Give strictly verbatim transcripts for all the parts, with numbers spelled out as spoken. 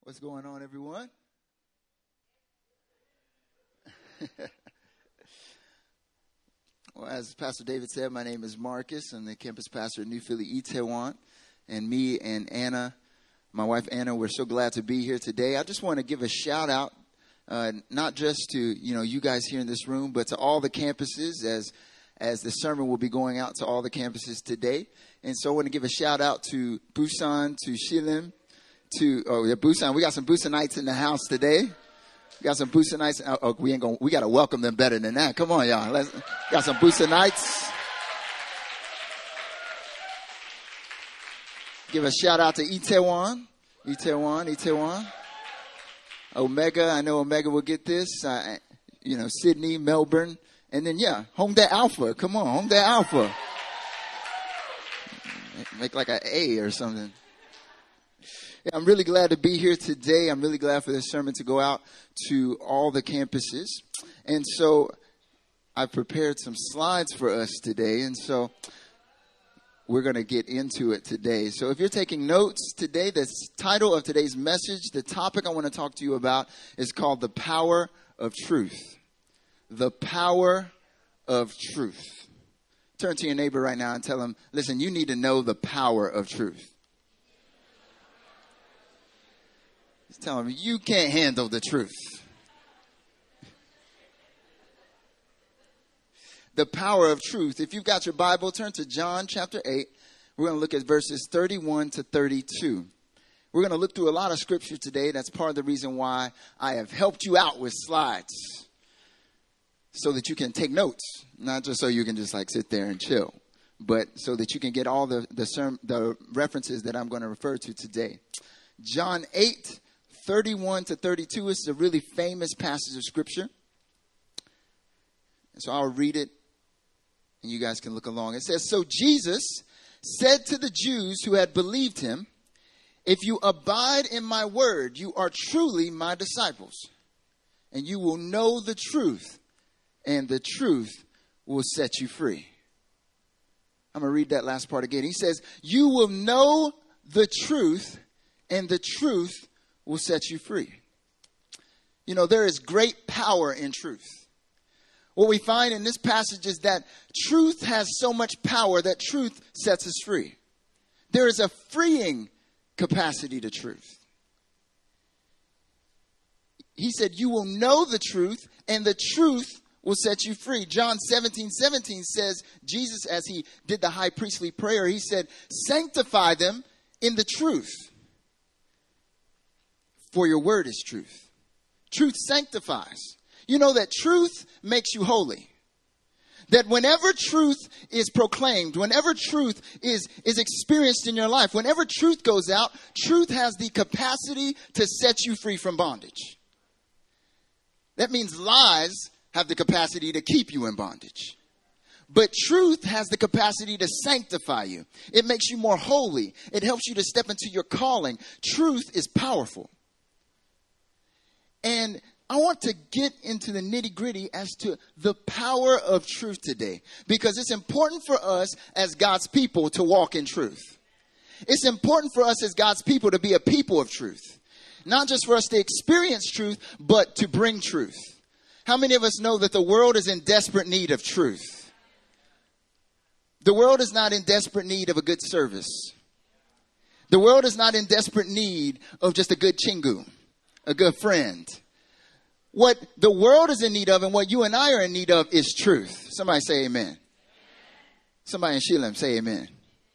What's going on, everyone? Well, as Pastor David said, my name is Marcus. I'm the campus pastor at New Philly Itaewon. And me and Anna, my wife Anna, we're so glad to be here today. I just want to give a shout out, uh, not just to, you know, you guys here in this room, but to all the campuses as as the sermon will be going out to all the campuses today. And so I want to give a shout out to Busan, to Shilin, to, oh yeah, Busan. We got some Busanites in the house today. We got some Busanites. Oh, oh, we ain't gonna, we got to welcome them better than that. Come on, y'all. Let's, got some Busanites. Give a shout out to Itaewon, Itaewon, Itaewon. Omega, I know Omega will get this. Uh, you know, Sydney, Melbourne. And then, yeah, Hongdae Alpha. Come on, Hongdae Alpha. Make like an A or something. Yeah, I'm really glad to be here today. I'm really glad for this sermon to go out to all the campuses. And so I prepared some slides for us today. And so we're going to get into it today. So if you're taking notes today, the title of today's message, the topic I want to talk to you about is called The Power of Truth. The power of truth. Turn to your neighbor right now and tell him, listen, you need to know the power of truth. Just tell him, you can't handle the truth. The power of truth. If you've got your Bible, turn to John chapter eight. We're going to look at verses thirty-one to thirty-two. We're going to look through a lot of scripture today. That's part of the reason why I have helped you out with slides, so that you can take notes, not just so you can just like sit there and chill, but so that you can get all the the, serm- the references that I'm going to refer to today. John eight, thirty-one to thirty-two is a really famous passage of scripture. And so I'll read it and you guys can look along. It says, so Jesus said to the Jews who had believed him, if you abide in my word, you are truly my disciples, and you will know the truth, and the truth will set you free. I'm going to read that last part again. He says, you will know the truth, and the truth will set you free. You know, there is great power in truth. What we find in this passage is that truth has so much power that truth sets us free. There is a freeing capacity to truth. He said, you will know the truth, and the truth will set you free. John seventeen seventeen says, Jesus, as he did the high priestly prayer, he said, sanctify them in the truth, for your word is truth. Truth sanctifies. You know that truth makes you holy. That whenever truth is proclaimed, whenever truth is, is experienced in your life, whenever truth goes out, truth has the capacity to set you free from bondage. That means lies have the capacity to keep you in bondage. But truth has the capacity to sanctify you. It makes you more holy. It helps you to step into your calling. Truth is powerful. And I want to get into the nitty-gritty as to the power of truth today, because it's important for us as God's people to walk in truth. It's important for us as God's people to be a people of truth. Not just for us to experience truth, but to bring truth. How many of us know that the world is in desperate need of truth? The world is not in desperate need of a good service. The world is not in desperate need of just a good chingu, a good friend. What the world is in need of and what you and I are in need of is truth. Somebody say amen. Amen. Somebody in Shillim say amen.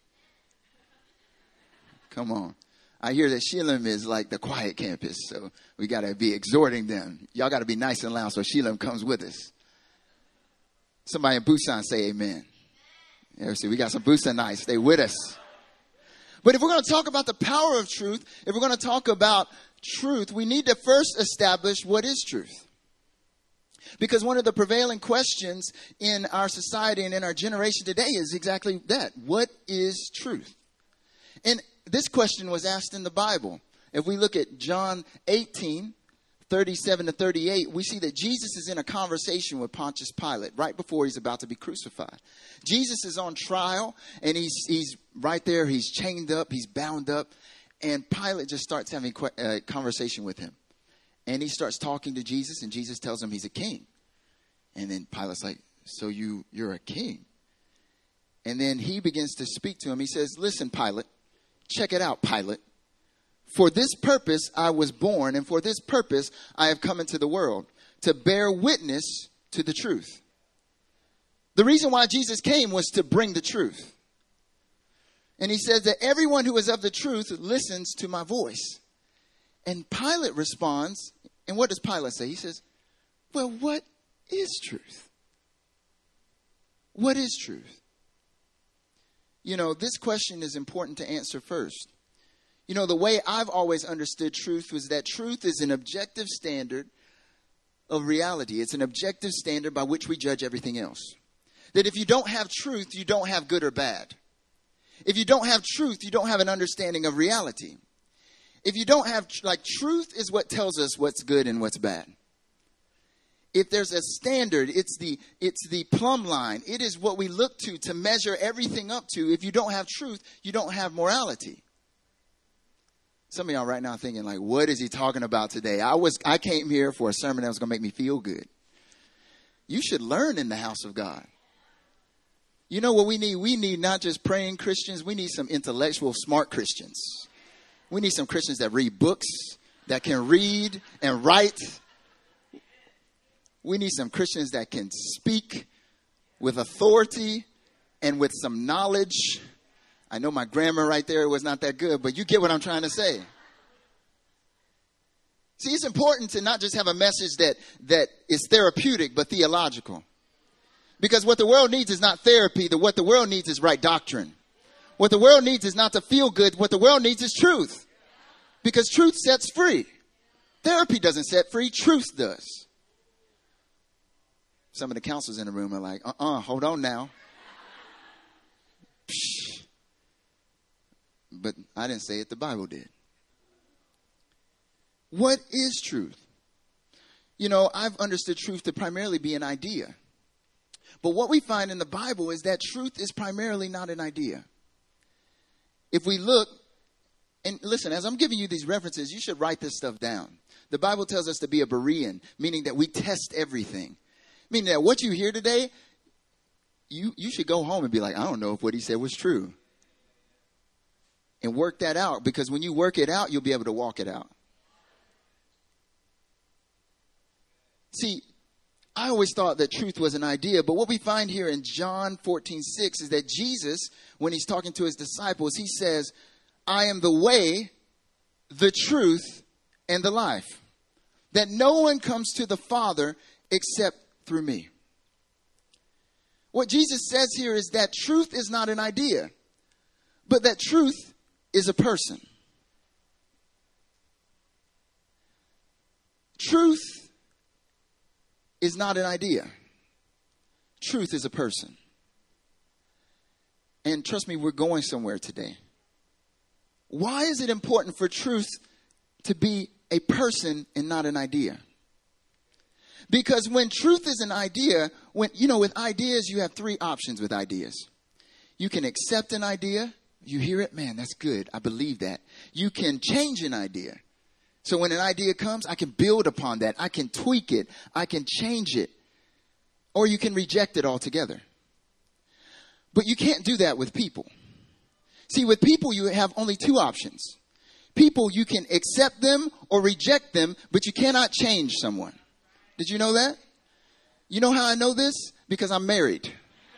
Come on. I hear that Shillim is like the quiet campus, so we got to be exhorting them. Y'all got to be nice and loud so Shillim comes with us. Somebody in Busan say amen. Yeah, see, we got some Busanites. Stay with us. But if we're going to talk about the power of truth, if we're going to talk about truth, we need to first establish what is truth. Because one of the prevailing questions in our society and in our generation today is exactly that. What is truth? And this question was asked in the Bible. If we look at John eighteen, thirty-seven to thirty-eight, we see that Jesus is in a conversation with Pontius Pilate right before he's about to be crucified. Jesus is on trial and he's, he's right there. He's chained up. He's bound up. And Pilate just starts having a conversation with him. And he starts talking to Jesus, and Jesus tells him he's a king. And then Pilate's like, so you, you're a king? And then he begins to speak to him. He says, listen, Pilate, check it out, Pilate. For this purpose I was born, and for this purpose I have come into the world, to bear witness to the truth. The reason why Jesus came was to bring the truth. And he says that everyone who is of the truth listens to my voice. And Pilate responds, and what does Pilate say? He says, well, what is truth? What is truth? You know, this question is important to answer first. You know, the way I've always understood truth was that truth is an objective standard of reality. It's an objective standard by which we judge everything else. That if you don't have truth, you don't have good or bad. If you don't have truth, you don't have an understanding of reality. If you don't have, like, truth is what tells us what's good and what's bad. If there's a standard, it's the it's the plumb line. It is what we look to to measure everything up to. If you don't have truth, you don't have morality. Some of y'all right now thinking, like, what is he talking about today? I was I came here for a sermon that was going to make me feel good. You should learn in the house of God. You know what we need? We need not just praying Christians. We need some intellectual, smart Christians. We need some Christians that read books, that can read and write. We need some Christians that can speak with authority and with some knowledge. I know my grammar right there was not that good, but you get what I'm trying to say. See, it's important to not just have a message that, that is therapeutic, but theological. Because what the world needs is not therapy. The, what the world needs is right doctrine. What the world needs is not to feel good. What the world needs is truth. Because truth sets free. Therapy doesn't set free. Truth does. Some of the counselors in the room are like, uh-uh, hold on now. Psh. But I didn't say it. The Bible did. What is truth? You know, I've understood truth to primarily be an idea. But what we find in the Bible is that truth is primarily not an idea. If we look, and listen, as I'm giving you these references, you should write this stuff down. The Bible tells us to be a Berean, meaning that we test everything. Meaning that what you hear today, you, you should go home and be like, I don't know if what he said was true. And work that out, because when you work it out, you'll be able to walk it out. See, I always thought that truth was an idea, but what we find here in John fourteen six is that Jesus, when he's talking to his disciples, he says, I am the way, the truth, and the life. That no one comes to the Father except through me. What Jesus says here is that truth is not an idea, but that truth is a person. Truth is not an idea. Truth is a person. And trust me, we're going somewhere today. Why is it important for truth to be a person and not an idea? Because when truth is an idea, when you know, with ideas, you have three options with ideas. You can accept an idea. You hear it, man, that's good. I believe that. You can change an idea. So when an idea comes, I can build upon that. I can tweak it. I can change it. Or you can reject it altogether. But you can't do that with people. See, with people, you have only two options. People, you can accept them or reject them, but you cannot change someone. Did you know that? You know how I know this? Because I'm married.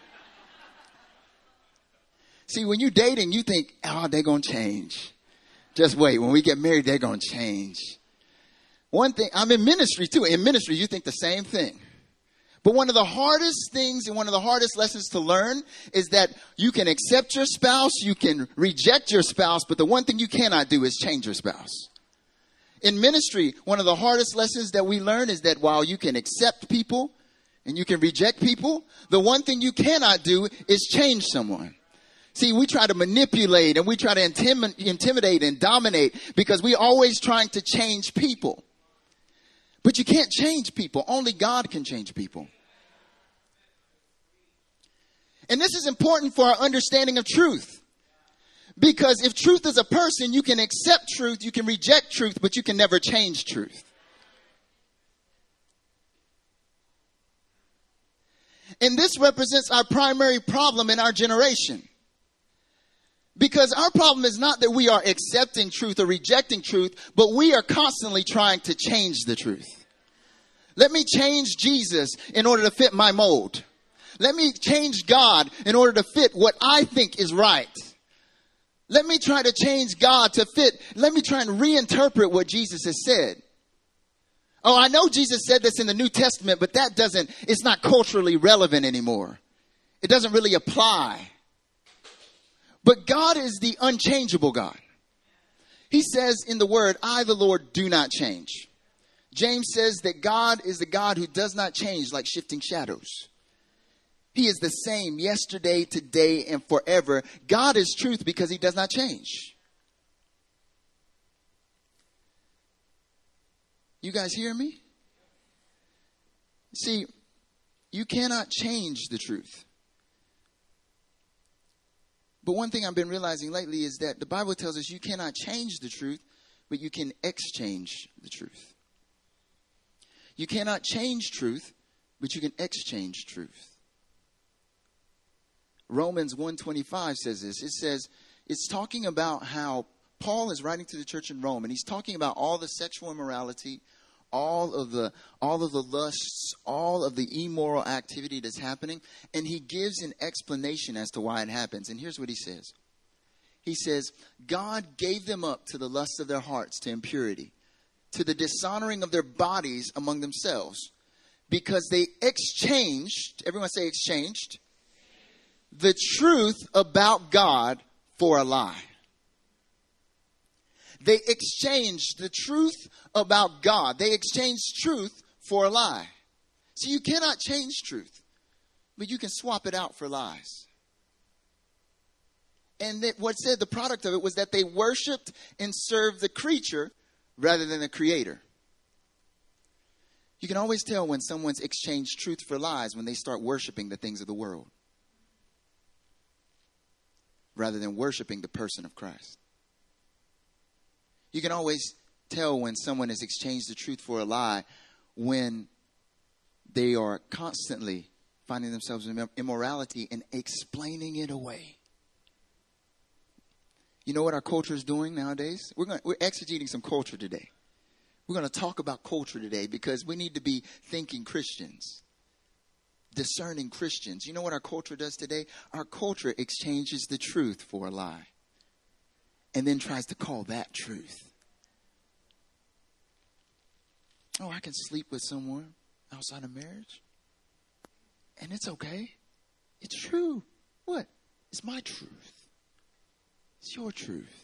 See, when you're dating, you think, oh, they're going to change. Just wait. When we get married, they're going to change. One thing, I'm in ministry too. In ministry, you think the same thing. But one of the hardest things and one of the hardest lessons to learn is that you can accept your spouse, you can reject your spouse, but the one thing you cannot do is change your spouse. In ministry, one of the hardest lessons that we learn is that while you can accept people and you can reject people, the one thing you cannot do is change someone. See, we try to manipulate and we try to intim- intimidate and dominate because we're always trying to change people. But you can't change people. Only God can change people. And this is important for our understanding of truth. Because if truth is a person, you can accept truth, you can reject truth, but you can never change truth. And this represents our primary problem in our generation. Because our problem is not that we are accepting truth or rejecting truth, but we are constantly trying to change the truth. Let me change Jesus in order to fit my mold. Let me change God in order to fit what I think is right. Let me try to change God to fit. Let me try and reinterpret what Jesus has said. Oh, I know Jesus said this in the New Testament, but that doesn't, it's not culturally relevant anymore. It doesn't really apply. But God is the unchangeable God. He says in the word, I, the Lord, do not change. James says that God is the God who does not change like shifting shadows. He is the same yesterday, today, and forever. God is truth because he does not change. You guys hear me? See, you cannot change the truth. But one thing I've been realizing lately is that the Bible tells us you cannot change the truth, but you can exchange the truth. You cannot change truth, but you can exchange truth. Romans one twenty-five says this. It says, it's talking about how Paul is writing to the church in Rome, and he's talking about all the sexual immorality, all of the all of the lusts, all of the immoral activity that's happening, and he gives an explanation as to why it happens. And here's what he says. He says, God gave them up to the lust of their hearts, to impurity, to the dishonoring of their bodies among themselves, because they exchanged, everyone say exchanged, the truth about God for a lie. They exchanged the truth about God. They exchanged truth for a lie. So you cannot change truth, but you can swap it out for lies. And that what said the product of it was that they worshiped and served the creature rather than the creator. You can always tell when someone's exchanged truth for lies when they start worshiping the things of the world rather than worshiping the person of Christ. You can always tell when someone has exchanged the truth for a lie when they are constantly finding themselves in immorality and explaining it away. You know what our culture is doing nowadays? We're going, we're exegeting some culture today. We're going to talk about culture today because we need to be thinking Christians, discerning Christians. You know what our culture does today? Our culture exchanges the truth for a lie and then tries to call that truth. Oh, I can sleep with someone outside of marriage. And it's okay. It's true. What? It's my truth. It's your truth.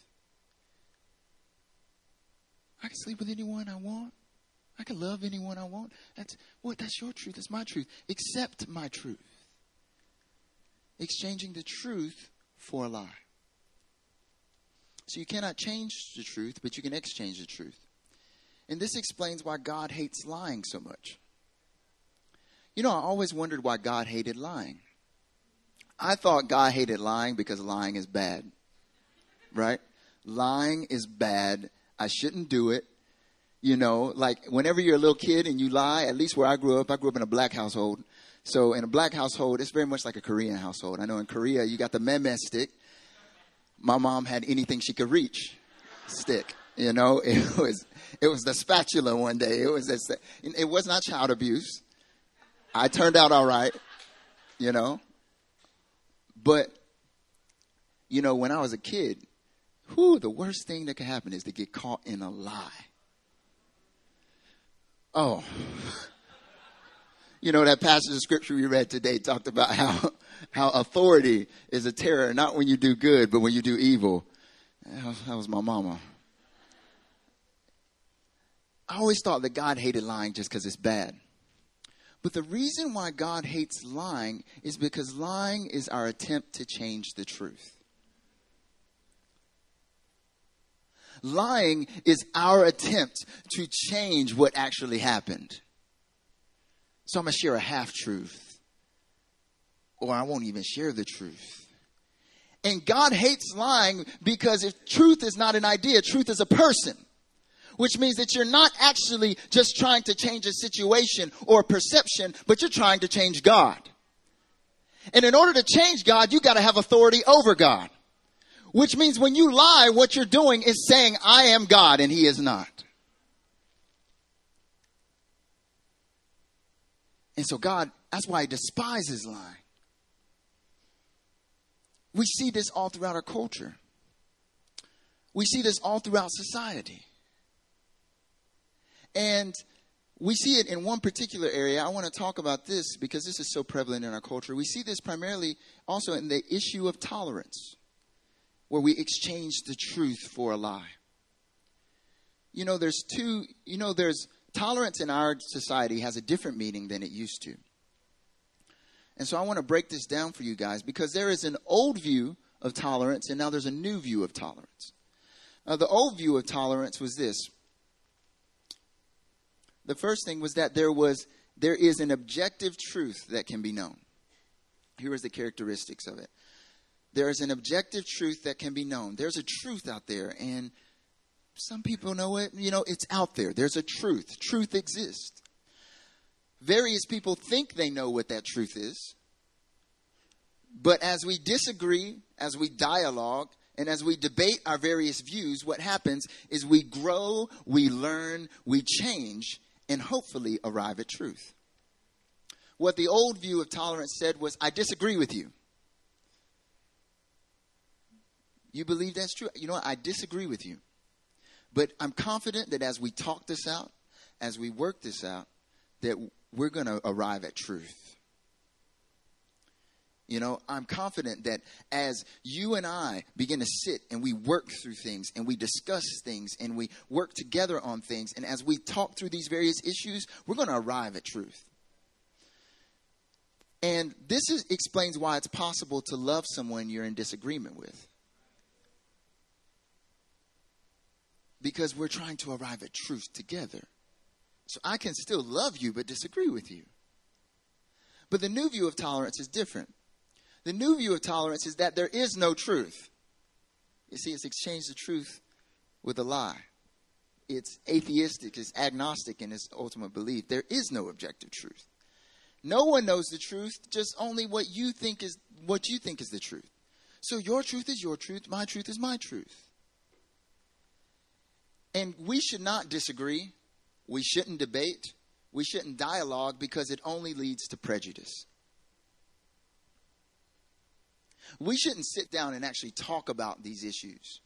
I can sleep with anyone I want. I can love anyone I want. That's what? That's your truth. It's my truth. Accept my truth. Exchanging the truth for a lie. So you cannot change the truth, but you can exchange the truth. And this explains why God hates lying so much. You know, I always wondered why God hated lying. I thought God hated lying because lying is bad. Right? Lying is bad. I shouldn't do it. You know, like whenever you're a little kid and you lie, at least where I grew up, I grew up in a black household. So in a black household, it's very much like a Korean household. I know in Korea, you got the meme stick. My mom had anything she could reach stick. You know, it was it was the spatula one day. It was this, it was not child abuse. I turned out all right, you know. But, you know, when I was a kid, whew, the worst thing that could happen is to get caught in a lie. Oh, you know, that passage of scripture we read today talked about how, how authority is a terror, not when you do good, but when you do evil. That was my mama. I always thought that God hated lying just because it's bad. But the reason why God hates lying is because lying is our attempt to change the truth. Lying is our attempt to change what actually happened. So I'm going to share a half truth. Or I won't even share the truth. And God hates lying because if truth is not an idea, truth is a person. Which means that you're not actually just trying to change a situation or a perception, but you're trying to change God. And in order to change God, you got to have authority over God. Which means when you lie, what you're doing is saying, I am God and he is not. And so God, that's why he despises lying. We see this all throughout our culture. We see this all throughout society. And we see it in one particular area. I want to talk about this because this is so prevalent in our culture. We see this primarily also in the issue of tolerance, where we exchange the truth for a lie. You know, there's two, you know, there's tolerance in our society has a different meaning than it used to. And so I want to break this down for you guys because there is an old view of tolerance and now there's a new view of tolerance. Uh, the old view of tolerance was this. The first thing was that there was, there is an objective truth that can be known. Here is the characteristics of it. There is an objective truth that can be known. There's a truth out there and some people know it. You know, it's out there. There's a truth. Truth exists. Various people think they know what that truth is. But as we disagree, as we dialogue, and as we debate our various views, what happens is we grow, we learn, we change, and hopefully arrive at truth. What the old view of tolerance said was, I disagree with you. You believe that's true? You know what? I disagree with you. But I'm confident that as we talk this out, as we work this out, that we're going to arrive at truth. You know, I'm confident that as you and I begin to sit and we work through things and we discuss things and we work together on things, and as we talk through these various issues, we're going to arrive at truth. And this is, explains why it's possible to love someone you're in disagreement with. Because we're trying to arrive at truth together. So I can still love you but disagree with you. But the new view of tolerance is different. The new view of tolerance is that there is no truth. You see, it's exchanged the truth with a lie. It's atheistic, it's agnostic in its ultimate belief. There is no objective truth. No one knows the truth, just only what you think is what you think is the truth. So your truth is your truth, my truth is my truth. And we should not disagree. We shouldn't debate. We shouldn't dialogue because it only leads to prejudice. We shouldn't sit down and actually talk about these issues.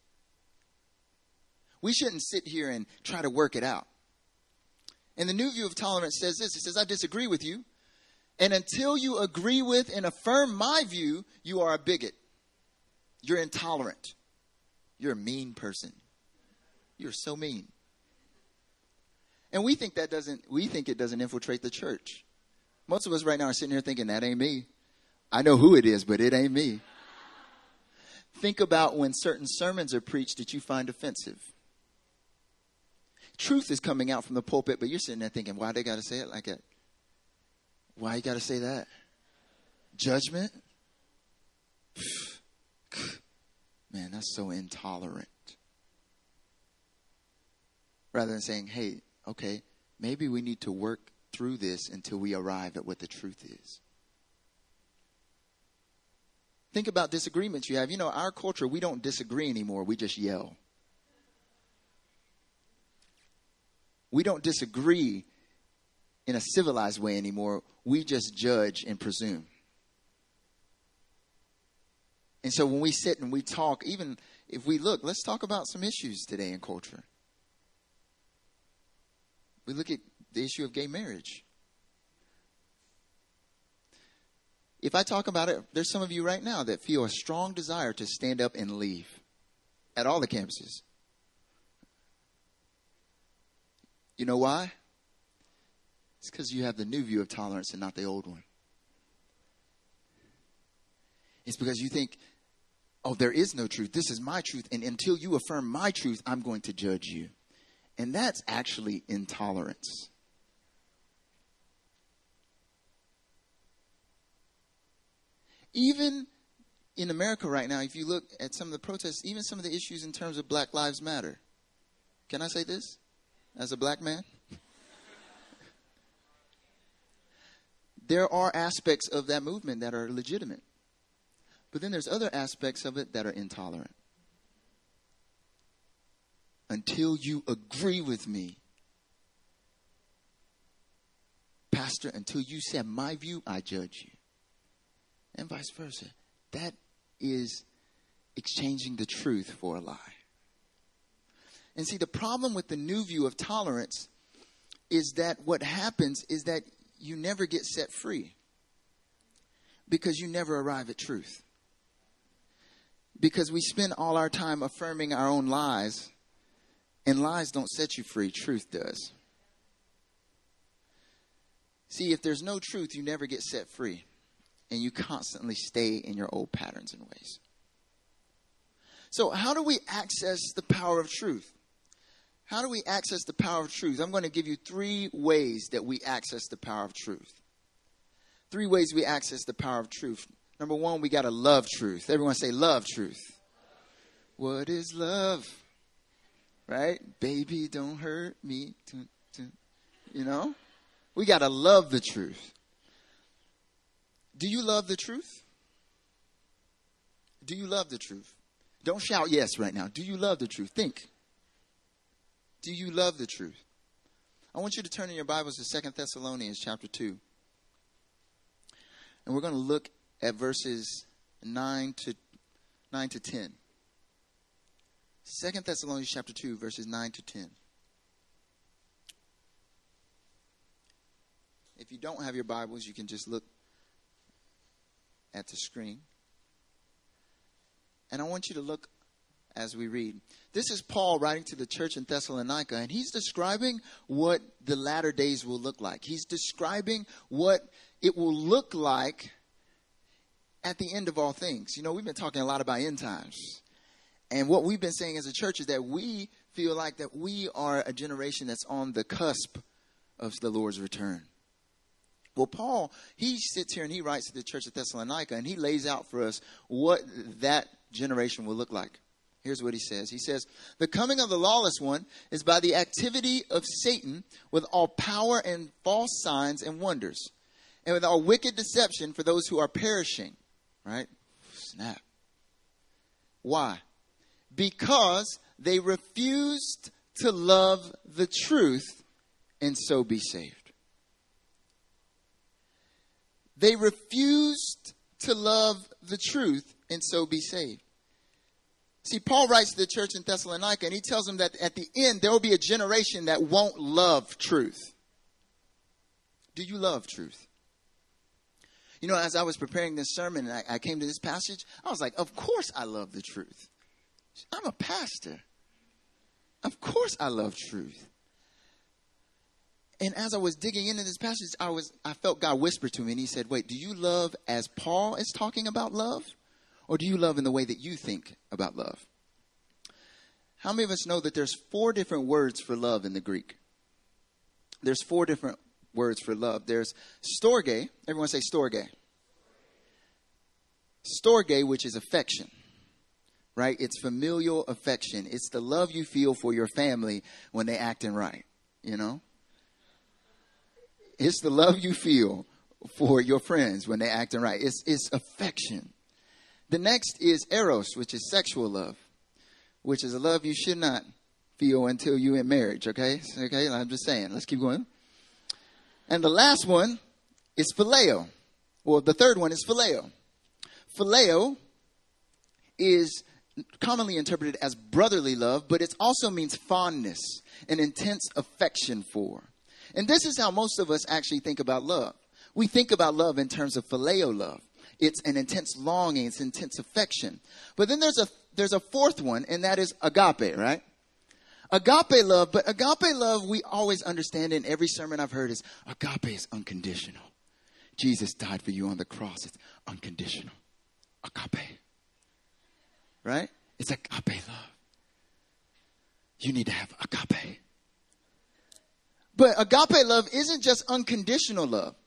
We shouldn't sit here and try to work it out. And the new view of tolerance says this. It says, I disagree with you. And until you agree with and affirm my view, you are a bigot. You're intolerant. You're a mean person. You're so mean. And we think that doesn't, we think it doesn't infiltrate the church. Most of us right now are sitting here thinking, that ain't me. I know who it is, but it ain't me. Think about when certain sermons are preached that you find offensive. Truth is coming out from the pulpit, but you're sitting there thinking, why they got to say it like that? Why you got to say that? Judgment? Man, that's so intolerant. Rather than saying, hey, okay, maybe we need to work through this until we arrive at what the truth is. Think about disagreements you have. You know, our culture, we don't disagree anymore. We just yell. We don't disagree in a civilized way anymore. We just judge and presume. And so when we sit and we talk, even if we look, let's talk about some issues today in culture. We look at the issue of gay marriage. If I talk about it, there's some of you right now that feel a strong desire to stand up and leave at all the campuses. You know why? It's because you have the new view of tolerance and not the old one. It's because you think, oh, there is no truth. This is my truth. And until you affirm my truth, I'm going to judge you. And that's actually intolerance. Even in America right now, if you look at some of the protests, even some of the issues in terms of Black Lives Matter. Can I say this as a black man? There are aspects of that movement that are legitimate. But then there's other aspects of it that are intolerant. Until you agree with me, Pastor, until you say my view, I judge you. And vice versa. That is exchanging the truth for a lie. And see, the problem with the new view of tolerance is that what happens is that you never get set free. Because you never arrive at truth. Because we spend all our time affirming our own lies. And lies don't set you free. Truth does. See, if there's no truth, you never get set free. And you constantly stay in your old patterns and ways. So how do we access the power of truth? How do we access the power of truth? I'm going to give you three ways that we access the power of truth. Three ways we access the power of truth. Number one, we got to love truth. Everyone say love truth. What is love? Right? Baby, don't hurt me. You know? We got to love the truth. Do you love the truth? Do you love the truth? Don't shout yes right now. Do you love the truth? Think. Do you love the truth? I want you to turn in your Bibles to Second Thessalonians chapter two. And we're going to look at verses nine to nine to ten. Second Thessalonians chapter two, verses nine to ten. If you don't have your Bibles, you can just look at the screen. And I want you to look as we read. This is Paul writing to the church in Thessalonica, and he's describing what the latter days will look like. He's describing what it will look like at the end of all things. You know, we've been talking a lot about end times. And what we've been saying as a church is that we feel like that we are a generation that's on the cusp of the Lord's return. Well, Paul, he sits here and he writes to the church of Thessalonica, and he lays out for us what that generation will look like. Here's what he says. He says, the coming of the lawless one is by the activity of Satan with all power and false signs and wonders, and with all wicked deception for those who are perishing. Right? Snap. Why? Because they refused to love the truth and so be saved. They refused to love the truth and so be saved. See, Paul writes to the church in Thessalonica, and he tells them that at the end, there will be a generation that won't love truth. Do you love truth? You know, as I was preparing this sermon and I, I came to this passage, I was like, of course I love the truth. I'm a pastor. Of course I love truth. And as I was digging into this passage, I was I felt God whisper to me, and he said, wait, do you love as Paul is talking about love? Or do you love in the way that you think about love? How many of us know that there's four different words for love in the Greek? There's four different words for love. There's storge. Everyone say storge. Storge, which is affection. Right? It's familial affection. It's the love you feel for your family when they acting right. You know? It's the love you feel for your friends when they acting right. It's it's affection. The next is eros, which is sexual love, which is a love you should not feel until you're in marriage. Okay? Okay, I'm just saying. Let's keep going. And the last one is phileo. Well, the third one is phileo. Phileo is commonly interpreted as brotherly love, but it also means fondness and intense affection for. And this is how most of us actually think about love. We think about love in terms of phileo love. It's an intense longing. It's intense affection. But then there's a there's a fourth one, and that is agape, right? Agape love, but agape love we always understand in every sermon I've heard is agape is unconditional. Jesus died for you on the cross. It's unconditional. Agape. Right? It's agape love. You need to have agape. But agape love isn't just unconditional love.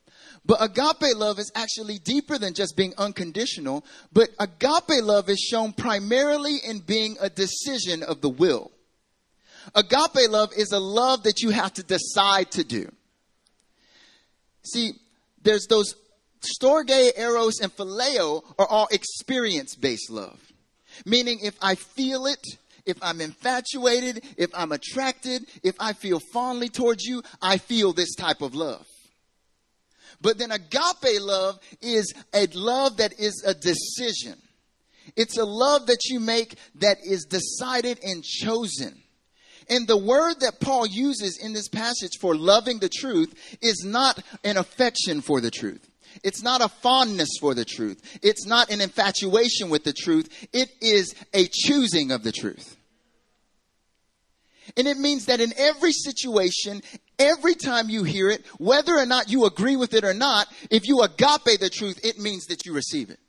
But agape love is actually deeper than just being unconditional. But agape love is shown primarily in being a decision of the will. Agape love is a love that you have to decide to do. See, there's those storge, eros, and phileo are all experience-based love. Meaning if I feel it, if I'm infatuated, if I'm attracted, if I feel fondly towards you, I feel this type of love. But then agape love is a love that is a decision. It's a love that you make that is decided and chosen. And the word that Paul uses in this passage for loving the truth is not an affection for the truth. It's not a fondness for the truth. It's not an infatuation with the truth. It is a choosing of the truth. And it means that in every situation, every time you hear it, whether or not you agree with it or not, if you agape the truth, it means that you receive it.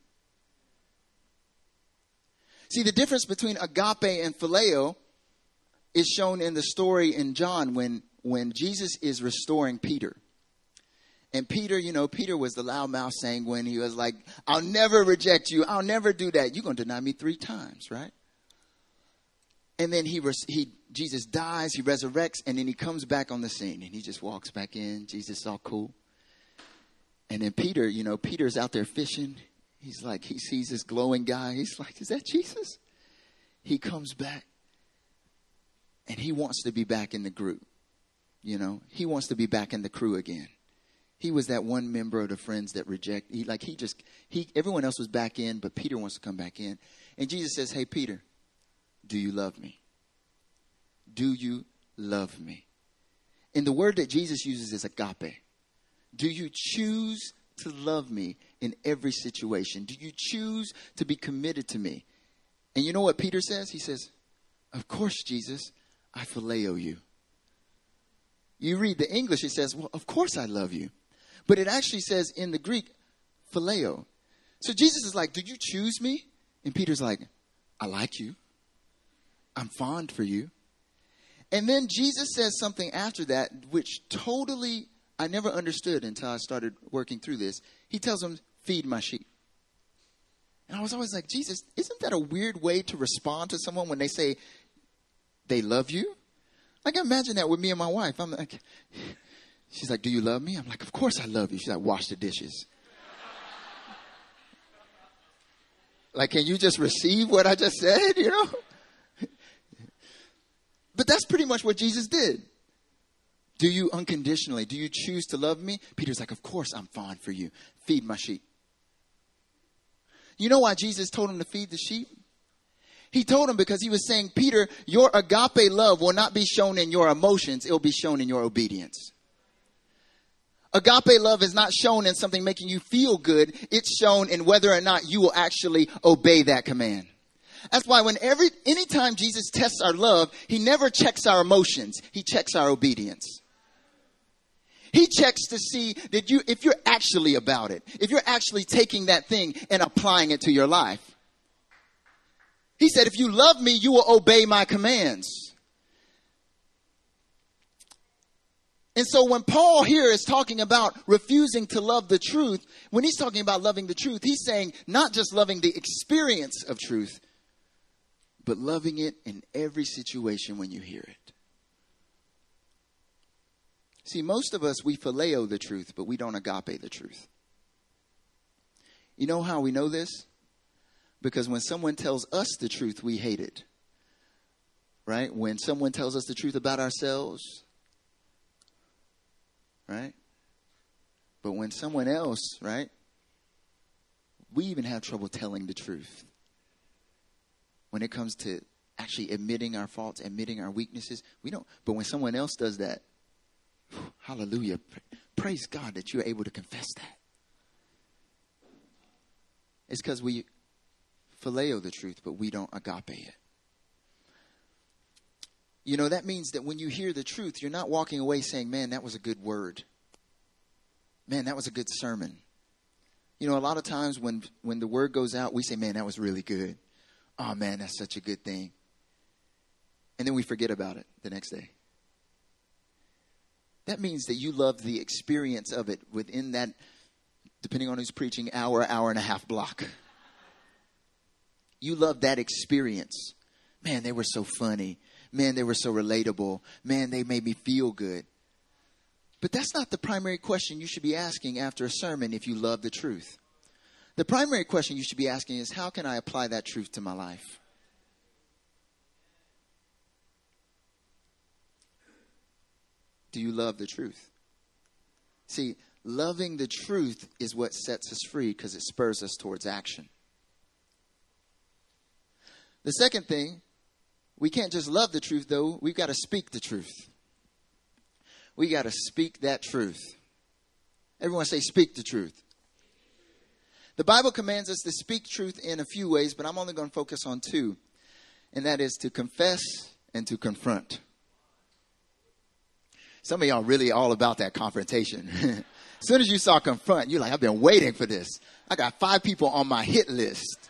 See, the difference between agape and phileo is shown in the story in John when, when Jesus is restoring Peter. And Peter, you know, Peter was the loudmouth sanguine. He was like, I'll never reject you. I'll never do that. You're going to deny me three times, right? And then he, res- he, Jesus dies, he resurrects, and then he comes back on the scene. And he just walks back in. Jesus is all cool. And then Peter, you know, Peter's out there fishing. He's like, he sees this glowing guy. He's like, is that Jesus? He comes back. And he wants to be back in the group. You know, he wants to be back in the crew again. He was that one member of the friends that reject. He like he just he everyone else was back in, but Peter wants to come back in. And Jesus says, "Hey Peter, do you love me? Do you love me?" And the word that Jesus uses is agape. Do you choose to love me in every situation? Do you choose to be committed to me? And you know what Peter says? He says, "Of course, Jesus, I phileo you." You read the English, it says, "Well, of course I love you." But it actually says in the Greek, phileo. So Jesus is like, do you choose me? And Peter's like, I like you. I'm fond for you. And then Jesus says something after that, which totally, I never understood until I started working through this. He tells him, feed my sheep. And I was always like, Jesus, isn't that a weird way to respond to someone when they say they love you? Like, imagine that with me and my wife. I'm like, she's like, do you love me? I'm like, of course I love you. She's like, wash the dishes. Like, can you just receive what I just said, you know? But that's pretty much what Jesus did. Do you unconditionally, do you choose to love me? Peter's like, of course I'm fond for you. Feed my sheep. You know why Jesus told him to feed the sheep? He told him because he was saying, Peter, your agape love will not be shown in your emotions. It will be shown in your obedience. Agape love is not shown in something making you feel good. It's shown in whether or not you will actually obey that command. That's why when every, anytime Jesus tests our love, he never checks our emotions. He checks our obedience. He checks to see that you, if you're actually about it, if you're actually taking that thing and applying it to your life. He said, if you love me, you will obey my commands. And so when Paul here is talking about refusing to love the truth, when he's talking about loving the truth, he's saying not just loving the experience of truth, but loving it in every situation when you hear it. See, most of us, we phileo the truth, but we don't agape the truth. You know how we know this? Because when someone tells us the truth, we hate it. Right? When someone tells us the truth about ourselves, right? But when someone else, right? We even have trouble telling the truth. When it comes to actually admitting our faults, admitting our weaknesses, we don't. But when someone else does that, hallelujah. Praise God that you're able to confess that. It's because we phileo the truth, but we don't agape it. You know, that means that when you hear the truth, you're not walking away saying, man, that was a good word. Man, that was a good sermon. You know, a lot of times when, when the word goes out, we say, man, that was really good. Oh, man, that's such a good thing. And then we forget about it the next day. That means that you love the experience of it within that depending on who's preaching, hour, hour and a half block. You love that experience. Man, they were so funny. Man, they were so relatable. Man, they made me feel good. But that's not the primary question you should be asking after a sermon if you love the truth. The primary question you should be asking is, how can I apply that truth to my life? Do you love the truth? See, loving the truth is what sets us free because it spurs us towards action. The second thing, we can't just love the truth, though. We've got to speak the truth. We got to speak that truth. Everyone say, speak the truth. The Bible commands us to speak truth in a few ways, but I'm only going to focus on two. And that is to confess and to confront. Some of y'all really all about that confrontation. As soon as you saw confront, you're like, I've been waiting for this. I got five people on my hit list.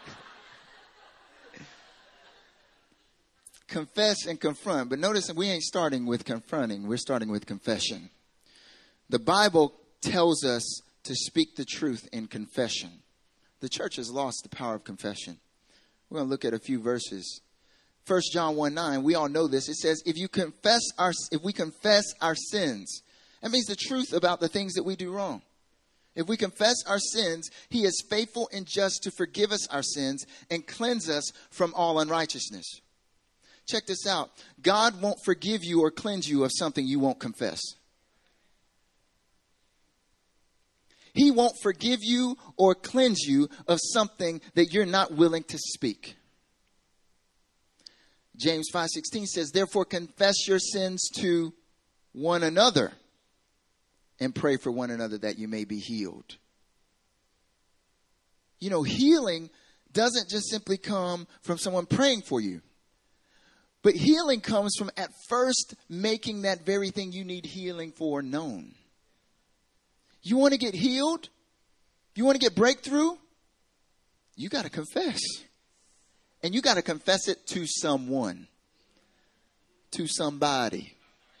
Confess and confront. But notice we ain't starting with confronting. We're starting with confession. The Bible tells us to speak the truth in confession. The church has lost the power of confession. We're going to look at a few verses. First John one nine, we all know this. It says, if you confess our, if we confess our sins, that means the truth about the things that we do wrong. If we confess our sins, he is faithful and just to forgive us our sins and cleanse us from all unrighteousness. Check this out. God won't forgive you or cleanse you of something you won't confess. He won't forgive you or cleanse you of something that you're not willing to speak. James five sixteen says, therefore confess your sins to one another and pray for one another that you may be healed. You know, healing doesn't just simply come from someone praying for you. But healing comes from at first making that very thing you need healing for known. You want to get healed? You want to get breakthrough? You got to confess. And you got to confess it to someone. To somebody.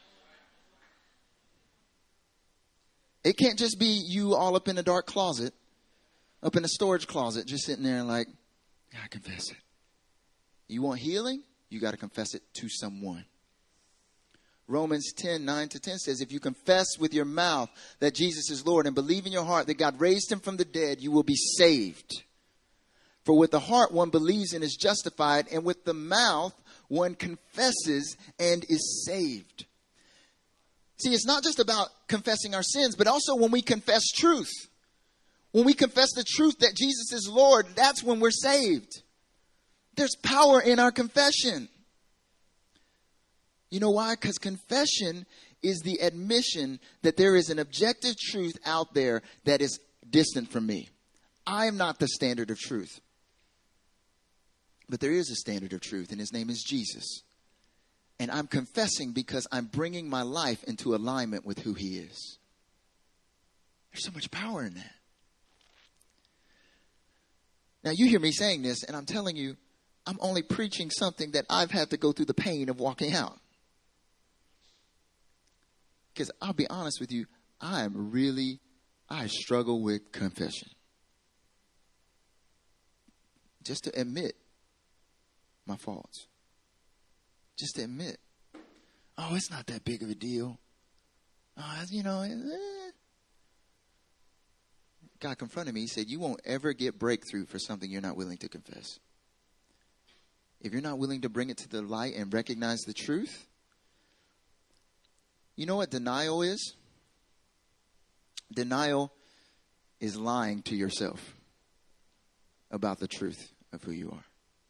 It can't just be you all up in a dark closet. Up in a storage closet. Just sitting there and like, I confess it. You want healing? You got to confess it to someone. Romans ten, nine to ten says, if you confess with your mouth that Jesus is Lord and believe in your heart that God raised him from the dead, you will be saved. For with the heart one believes and is justified, and with the mouth one confesses and is saved. See, it's not just about confessing our sins, but also when we confess truth. When we confess the truth that Jesus is Lord, that's when we're saved. There's power in our confession. You know why? Because confession is the admission that there is an objective truth out there that is distant from me. I am not the standard of truth. But there is a standard of truth, and his name is Jesus. And I'm confessing because I'm bringing my life into alignment with who he is. There's so much power in that. Now, you hear me saying this, and I'm telling you, I'm only preaching something that I've had to go through the pain of walking out. Because I'll be honest with you, I am really, I struggle with confession. Just to admit my faults. Just to admit, oh, it's not that big of a deal. Oh, you know, eh. God confronted me. He said, you won't ever get breakthrough for something you're not willing to confess. If you're not willing to bring it to the light and recognize the truth, you know what denial is? Denial is lying to yourself about the truth of who you are.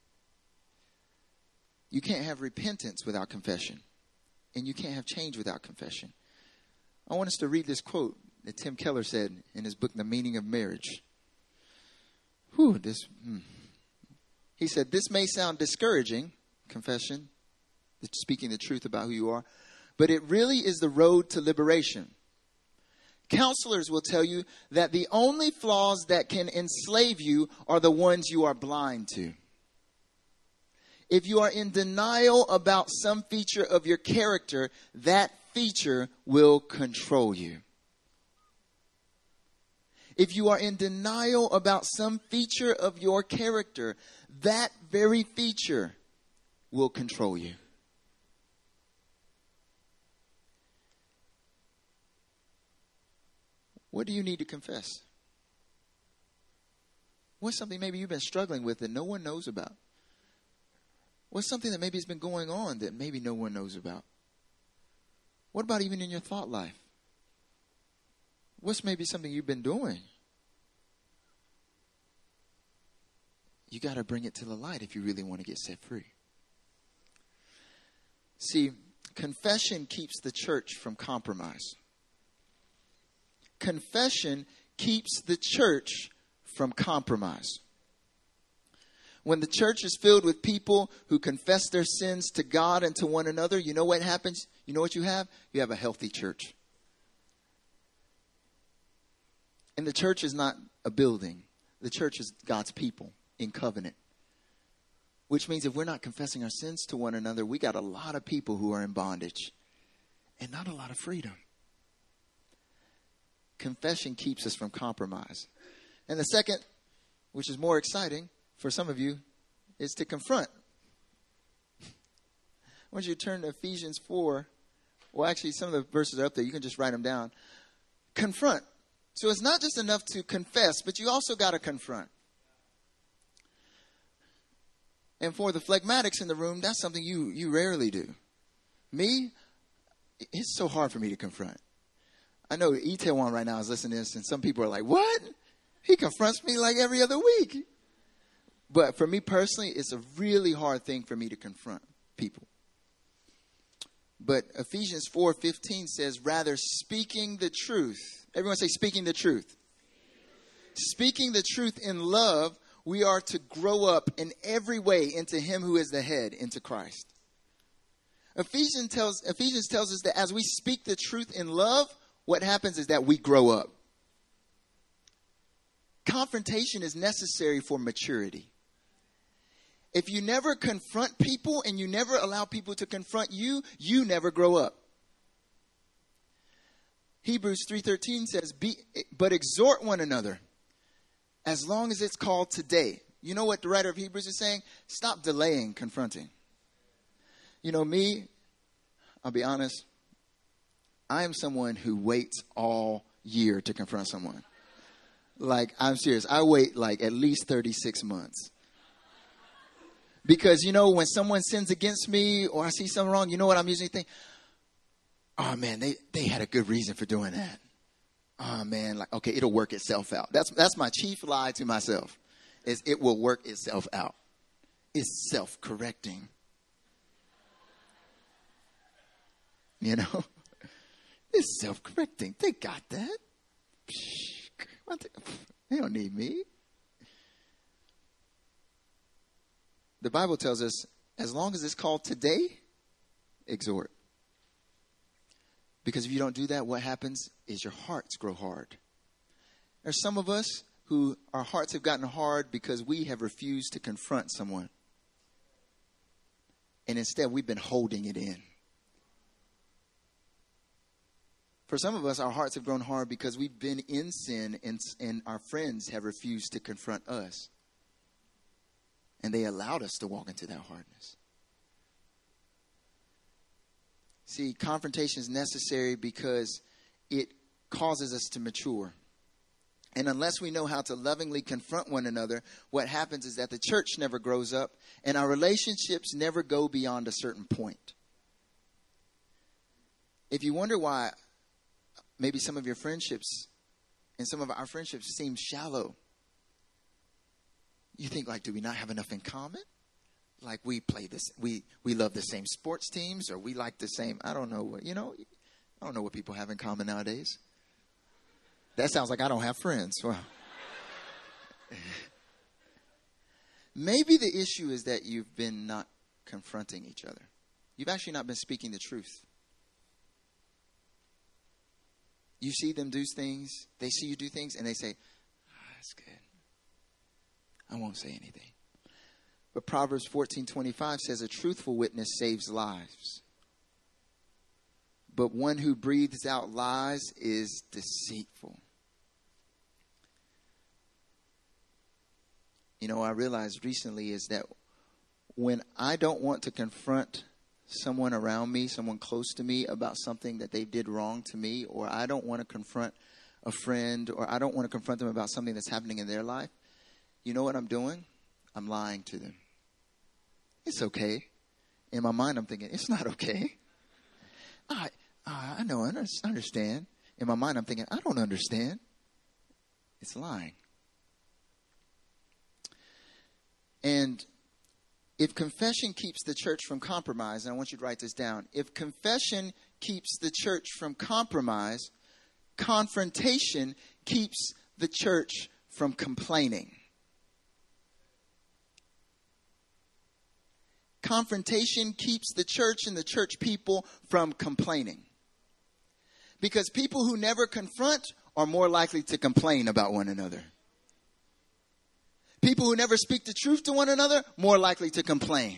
You can't have repentance without confession. And you can't have change without confession. I want us to read this quote that Tim Keller said in his book, The Meaning of Marriage. Whew, this... Hmm. He said, this may sound discouraging, confession, speaking the truth about who you are, but it really is the road to liberation. Counselors will tell you that the only flaws that can enslave you are the ones you are blind to. If you are in denial about some feature of your character, that feature will control you. If you are in denial about some feature of your character, that very feature will control you. What do you need to confess? What's something maybe you've been struggling with that no one knows about? What's something that maybe has been going on that maybe no one knows about? What about even in your thought life? What's maybe something you've been doing? You got to bring it to the light if you really want to get set free. See, confession keeps the church from compromise. Confession keeps the church from compromise. When the church is filled with people who confess their sins to God and to one another, you know what happens? You know what you have? You have a healthy church. And the church is not a building. The church is God's people in covenant. Which means if we're not confessing our sins to one another, we got a lot of people who are in bondage and not a lot of freedom. Confession keeps us from compromise. And the second, which is more exciting for some of you, is to confront. I want you to turn to Ephesians four. Well, actually, some of the verses are up there. You can just write them down. Confront. So it's not just enough to confess, but you also got to confront. And for the phlegmatics in the room, that's something you, you rarely do. Me, it's so hard for me to confront. I know Itaewon right now is listening to this, and some people are like, what? He confronts me like every other week. But for me personally, it's a really hard thing for me to confront people. But Ephesians four fifteen says, rather speaking the truth. Everyone say speaking the truth. Speaking the truth in love, we are to grow up in every way into him who is the head, into Christ. Ephesians tells, Ephesians tells us that as we speak the truth in love, what happens is that we grow up. Confrontation is necessary for maturity. If you never confront people and you never allow people to confront you, you never grow up. Hebrews three thirteen says, Be, but exhort one another as long as it's called today. You know what the writer of Hebrews is saying? Stop delaying confronting. You know me, I'll be honest. I am someone who waits all year to confront someone. Like, I'm serious. I wait like at least thirty-six months. Because, you know, when someone sins against me or I see something wrong, you know what I'm usually thinking? Oh, man, they, they had a good reason for doing that. Oh, man, like, okay, it'll work itself out. That's that's my chief lie to myself, is it will work itself out. It's self-correcting. You know? It's self-correcting. They got that. They don't need me. The Bible tells us, as long as it's called today, exhort. Because if you don't do that, what happens is your hearts grow hard. There's some of us who our hearts have gotten hard because we have refused to confront someone. And instead, we've been holding it in. For some of us, our hearts have grown hard because we've been in sin and, and our friends have refused to confront us. And they allowed us to walk into that hardness. See, confrontation is necessary because it causes us to mature. And unless we know how to lovingly confront one another, what happens is that the church never grows up and our relationships never go beyond a certain point. If you wonder why maybe some of your friendships and some of our friendships seem shallow, you think, like, do we not have enough in common? Like, we play this, we, we love the same sports teams, or we like the same, I don't know, you know, I don't know what people have in common nowadays. That sounds like I don't have friends. Well, maybe the issue is that you've been not confronting each other. You've actually not been speaking the truth. You see them do things, they see you do things, and they say, oh, that's good. I won't say anything. But Proverbs fourteen twenty-five says a truthful witness saves lives. But one who breathes out lies is deceitful. you know, I realized recently is that when I don't want to confront someone around me, someone close to me about something that they did wrong to me, or I don't want to confront a friend, or I don't want to confront them about something that's happening in their life, you know what I'm doing? I'm lying to them. It's okay. In my mind, I'm thinking, it's not okay. I, I know, I understand. In my mind, I'm thinking, I don't understand. It's lying. And if confession keeps the church from compromise, and I want you to write this down. If confession keeps the church from compromise, confrontation keeps the church from complaining. Confrontation keeps the church and the church people from complaining. Because people who never confront are more likely to complain about one another. People who never speak the truth to one another, more likely to complain.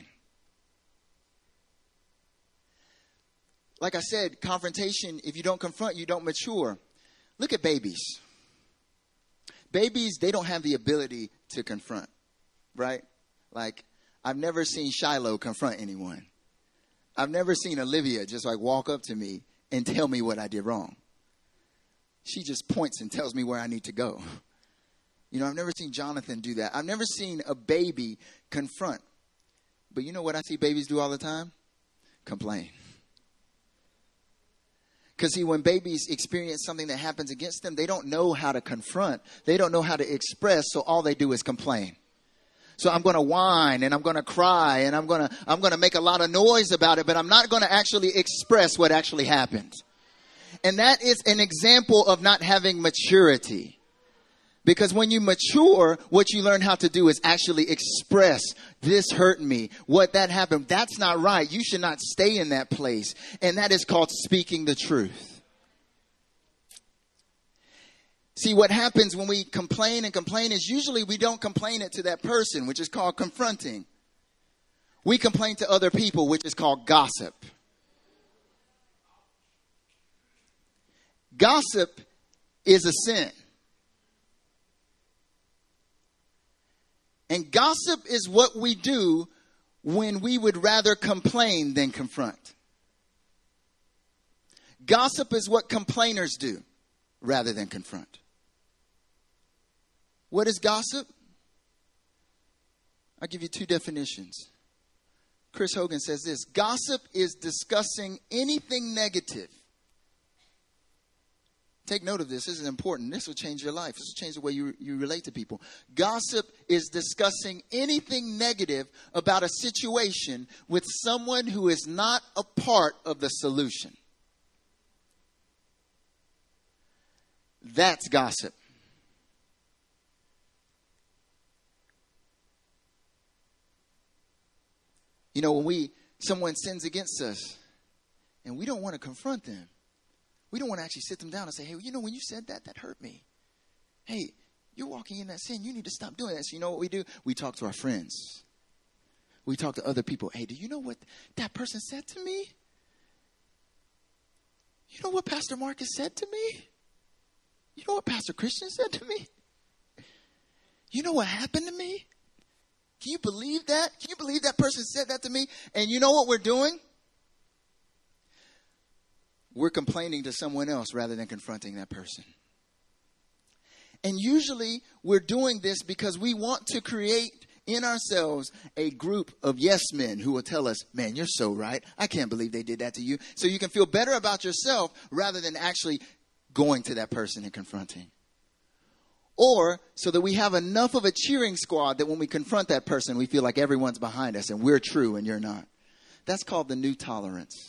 Like I said, confrontation, if you don't confront, you don't mature. Look at babies. Babies, they don't have the ability to confront, right? Like, I've never seen Shiloh confront anyone. I've never seen Olivia just like walk up to me and tell me what I did wrong. She just points and tells me where I need to go. You know, I've never seen Jonathan do that. I've never seen a baby confront. But you know what I see babies do all the time? Complain. Because see, when babies experience something that happens against them, they don't know how to confront. They don't know how to express, so all they do is complain. So I'm going to whine and I'm going to cry and I'm going to I'm going to make a lot of noise about it, but I'm not going to actually express what actually happened. And that is an example of not having maturity. Because when you mature, what you learn how to do is actually express, this hurt me, what that happened. That's not right. You should not stay in that place. And that is called speaking the truth. See, what happens when we complain and complain is usually we don't complain it to that person, which is called confronting. We complain to other people, which is called gossip. Gossip is a sin. And gossip is what we do when we would rather complain than confront. Gossip is what complainers do rather than confront. What is gossip? I'll give you two definitions. Chris Hogan says this: gossip is discussing anything negative. Take note of this. This is important. This will change your life. This will change the way you, you relate to people. Gossip is discussing anything negative about a situation with someone who is not a part of the solution. That's gossip. You know, when we someone sins against us and we don't want to confront them, we don't want to actually sit them down and say, hey, you know, when you said that, that hurt me. Hey, you're walking in that sin. You need to stop doing that. So you know what we do? We talk to our friends. We talk to other people. Hey, do you know what that person said to me? You know what Pastor Marcus said to me? You know what Pastor Christian said to me? You know what happened to me? Can you believe that? Can you believe that person said that to me? And you know what we're doing? We're complaining to someone else rather than confronting that person. And usually we're doing this because we want to create in ourselves a group of yes men who will tell us, man, you're so right. I can't believe they did that to you. So you can feel better about yourself rather than actually going to that person and confronting. Or so that we have enough of a cheering squad that when we confront that person, we feel like everyone's behind us and we're true and you're not. That's called the new tolerance.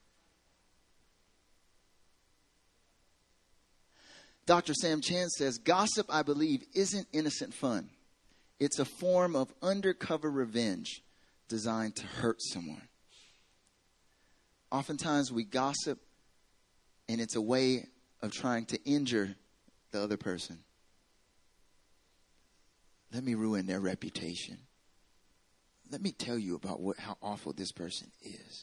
Doctor Sam Chan says, gossip, I believe, isn't innocent fun. It's a form of undercover revenge designed to hurt someone. Oftentimes we gossip and it's a way of trying to injure the other person. Let me ruin their reputation. Let me tell you about what, how awful this person is.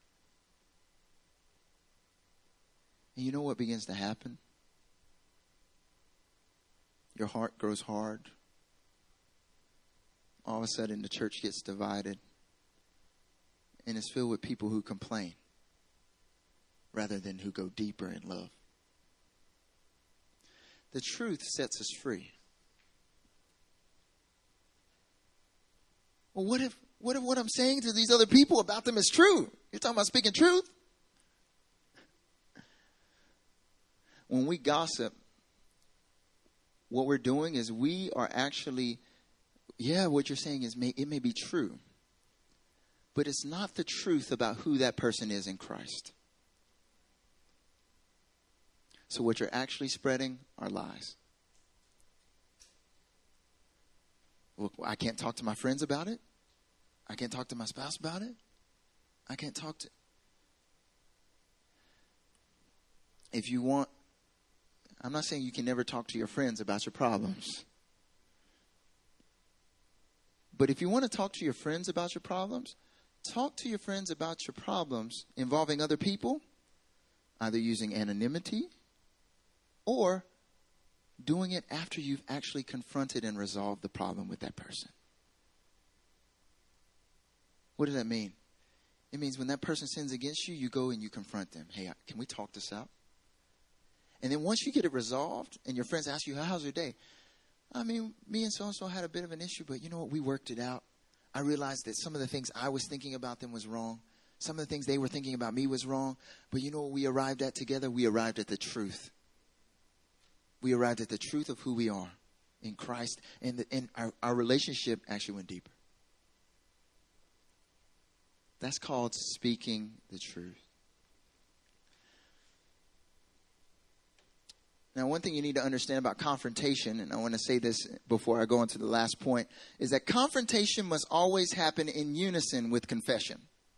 And you know what begins to happen? Your heart grows hard. all of a sudden the church gets divided and it's filled with people who complain rather than who go deeper in love. The truth sets us free. Well, what if what if what I'm saying to these other people about them is true? You're talking about speaking truth? When we gossip, what we're doing is we are actually, yeah, what you're saying is may, it may be true, but it's not the truth about who that person is in Christ. So what you're actually spreading are lies. Well, I can't talk to my friends about it. I can't talk to my spouse about it. I can't talk to... If you want... I'm not saying you can never talk to your friends about your problems. But if you want to talk to your friends about your problems, talk to your friends about your problems involving other people, either using anonymity or doing it after you've actually confronted and resolved the problem with that person. What does that mean? It means when that person sins against you, you go and you confront them. Hey, can we talk this out? And then once you get it resolved and your friends ask you, how's your day? I mean, me and so-and-so had a bit of an issue, but you know what? We worked it out. I realized that some of the things I was thinking about them was wrong. Some of the things they were thinking about me was wrong. But you know what we arrived at together? We arrived at the truth. We arrived at the truth of who we are in Christ. And, the, and our, our relationship actually went deeper. That's called speaking the truth. Now, one thing you need to understand about confrontation, and I want to say this before I go into the last point, is that confrontation must always happen in unison with confession.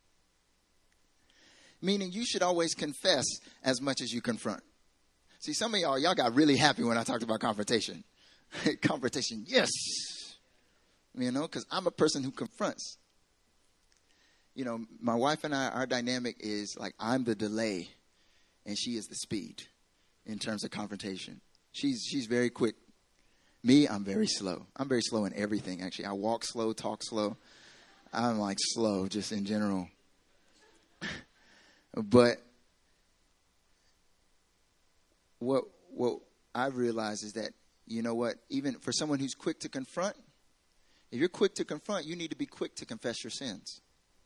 Meaning you should always confess as much as you confront. See, some of y'all, y'all got really happy when I talked about confrontation. Confrontation, yes. You know, because I'm a person who confronts. You know, my wife and I, our dynamic is like I'm the delay and she is the speed in terms of confrontation. She's she's very quick. Me, I'm very slow. I'm very slow in everything, actually. I walk slow, talk slow. I'm like slow just in general. But what what I've realized is that, you know what, even for someone who's quick to confront, if you're quick to confront, you need to be quick to confess your sins.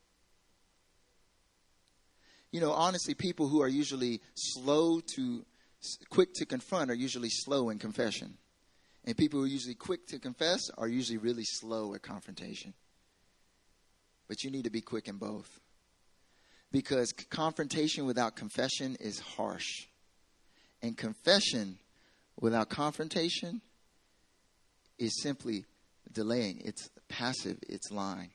You know, honestly, people who are usually slow to, quick to confront are usually slow in confession. And people who are usually quick to confess are usually really slow at confrontation. But you need to be quick in both. Because confrontation without confession is harsh. And confession without confrontation is simply delaying. It's passive. It's lying.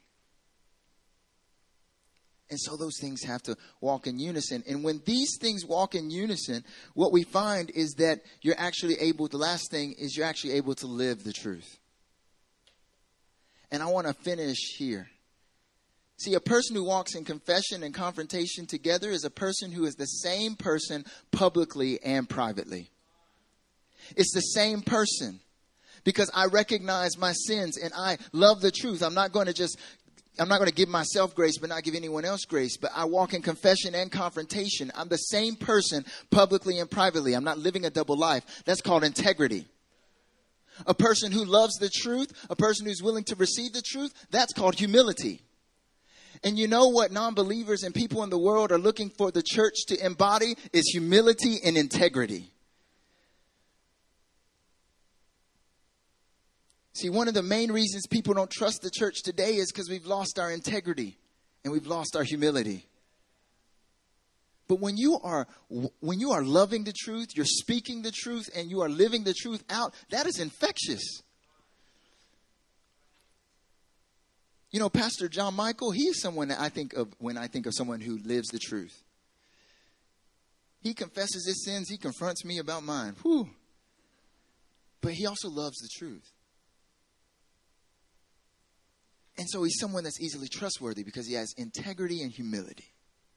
And so those things have to walk in unison. And when these things walk in unison, what we find is that you're actually able, the last thing is you're actually able to live the truth. And I want to finish here. See, a person who walks in confession and confrontation together is a person who is the same person publicly and privately. It's the same person. Because I recognize my sins and I love the truth. I'm not going to just... I'm not going to give myself grace, but not give anyone else grace. But I walk in confession and confrontation. I'm the same person publicly and privately. I'm not living a double life. That's called integrity. A person who loves the truth, a person who's willing to receive the truth, that's called humility. And you know what non-believers and people in the world are looking for the church to embody is humility and integrity. See, one of the main reasons people don't trust the church today is because we've lost our integrity and we've lost our humility. But when you are when you are loving the truth, you're speaking the truth, and you are living the truth out, that is infectious. You know, Pastor John Michael, he is someone that I think of when I think of someone who lives the truth. He confesses his sins. He confronts me about mine. Whew. But he also loves the truth. And so he's someone that's easily trustworthy because he has integrity and humility.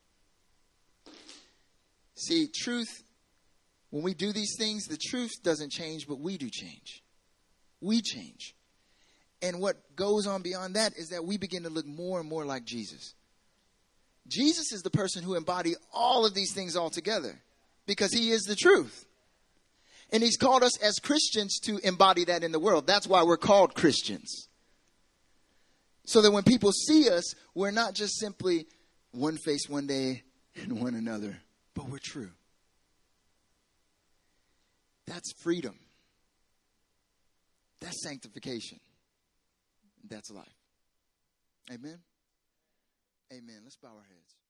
See, truth, when we do these things, the truth doesn't change, but we do change. We change. And what goes on beyond that is that we begin to look more and more like Jesus. Jesus is the person who embodied all of these things all together because he is the truth. And he's called us as Christians to embody that in the world. That's why we're called Christians. So that when people see us, we're not just simply one face one day and one another, but we're true. That's freedom. That's sanctification. That's life. Amen. Amen. Let's bow our heads.